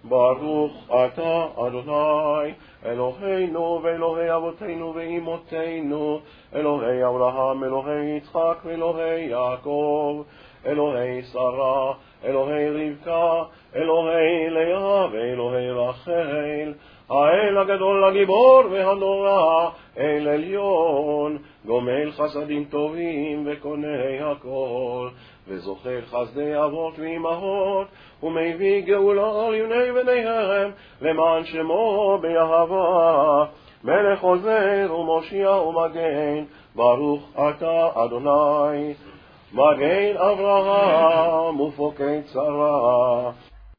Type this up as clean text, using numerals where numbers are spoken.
ברוך אתה אדוני אלוהינו ואלוהי אבותינו ואמותינו, אלוהי אברהם, אלוהי יצחק ואלוהי יעקב, אלוהי שרה, אלוהי רבקה, אלוהי לאה ואלוהי רחל, האל הגדול הגיבור והנורא, אל עליון, גומל חסדים טובים וקונה הכל, וזוכר חסדי אבות ואמהות, ומביא גאולה על יוני בניהם, למען שמו באהבה, מלך עוזר ומושיע ומגן, ברוך אתה אדוני, מגן אברהם ופוקד שרה.